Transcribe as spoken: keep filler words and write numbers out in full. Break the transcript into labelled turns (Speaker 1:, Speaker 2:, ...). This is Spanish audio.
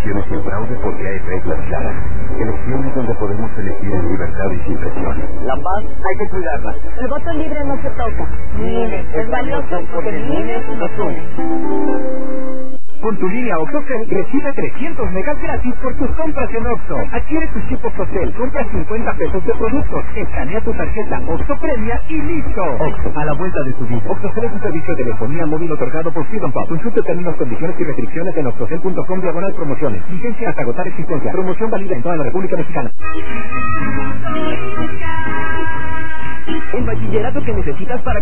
Speaker 1: elecciones sin fraude porque hay reglas claras. Elecciones donde podemos elegir en libertad y sin presión.
Speaker 2: La paz hay que cuidarla.
Speaker 3: El voto libre no se toca.
Speaker 4: M I N E es valioso porque el M I N E nos une.
Speaker 5: Con tu línea OXXOCEL recibe trescientos megas gratis por tus compras en Oxxo. Adquiere tu chip OXXOCEL, compra cincuenta pesos de productos, escanea tu tarjeta OXXO Premia y listo. Oxxo, a la vuelta de tu vida. OXXOCEL es un servicio de telefonía móvil otorgado por Freedom Pop. Consulte términos, condiciones y restricciones en oxxocel punto com diagonal promociones. Vigencia hasta agotar existencia. Promoción válida en toda la República Mexicana.
Speaker 6: El bachillerato que necesitas para